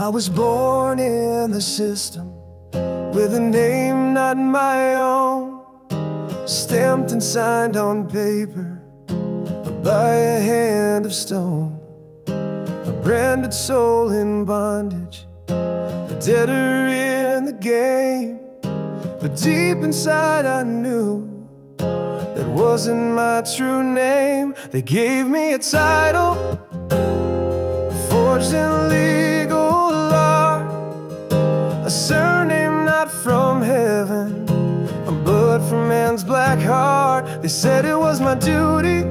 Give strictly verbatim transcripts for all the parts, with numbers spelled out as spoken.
was born in the system with a name not my own, stamped and signed on paper by a hand of stone. A branded soul in bondage, a debtor in the game. But deep inside I knew that wasn't my true name. They gave me a title forged in legal law, a surname not from heaven, but from man's black heart. They said it was my duty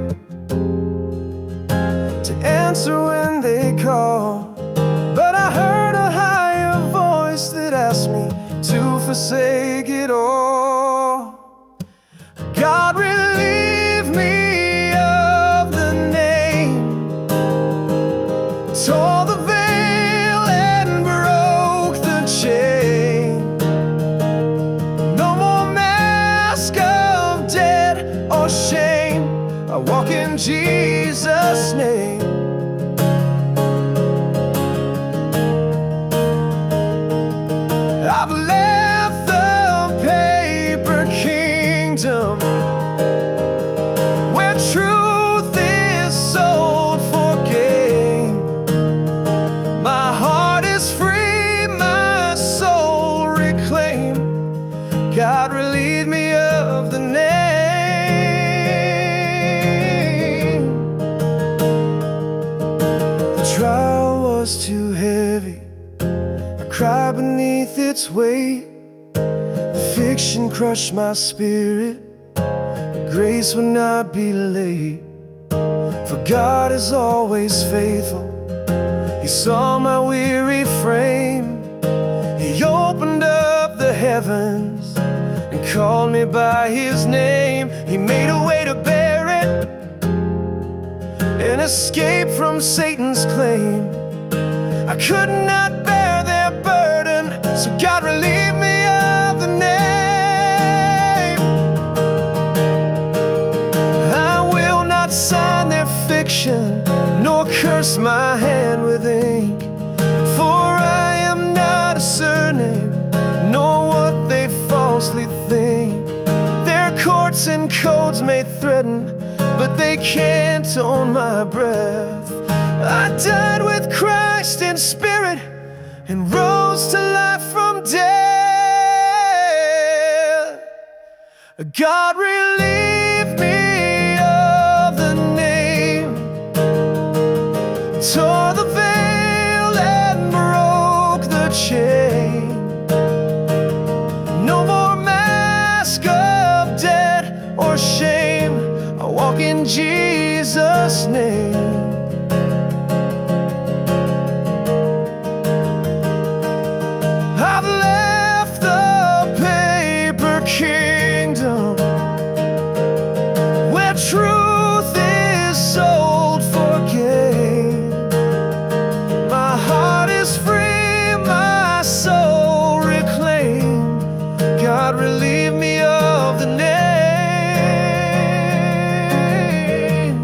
to answer when they called, but I heard a higher voice that asked me to forsake it all. God, relieve me of the name, tore the veil and broke the chain. No more mask of debt or shame. I walk in Jesus' name. I've left the paper kingdom where truth is sold for gain. My heart is free, my soul reclaimed. God, relieve me of the name. The trial was too heavy, I cried beneath its weight. Fiction crushed my spirit, grace would not be late. For God is always faithful, He saw my weary frame. He opened up the heavens and called me by His name. He made a way to bear it and escape from Satan's claim. I could not bear their burden, so God, relieve me of the name. I will not sign their fiction, nor curse my hand with ink, for I am not a surname, nor what they falsely think. Their courts and codes may threaten, but they can't own my breath. I died with Christ in spirit and rose to life from death. God, relieve me of the name, tore the veil and broke the chain. No more mask of debt or shame. I walk in Jesus' name. I've left the paper kingdom where truth is sold for gain. My heart is free, my soul reclaimed. God, relieve me of the name.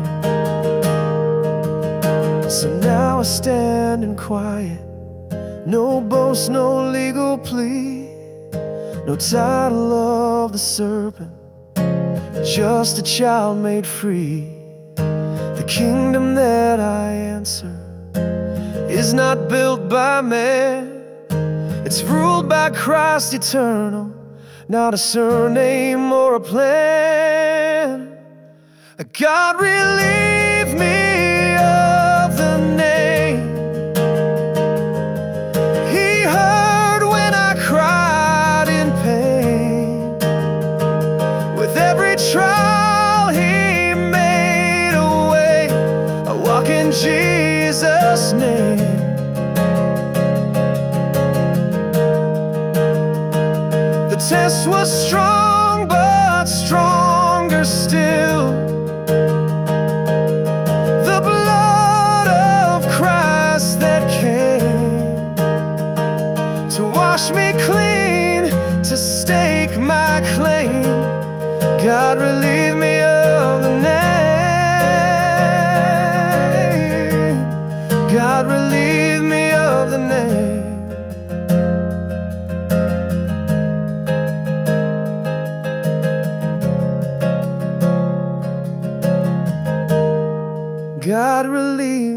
So now I stand in quiet, no boast, no legal plea, no title of the serpent, just a child made free. The kingdom that I answer is not built by man, it's ruled by Christ eternal, not a surname or a plan. God, relieve me of the name. He heard when I cried in pain. With every trial He made a way. I walk in Jesus' name. The test was strong, but stronger still. The blood of Christ that came to wash me clean, to stake my claim. God, relieve me of the name. God, relieve me of the name. God relieve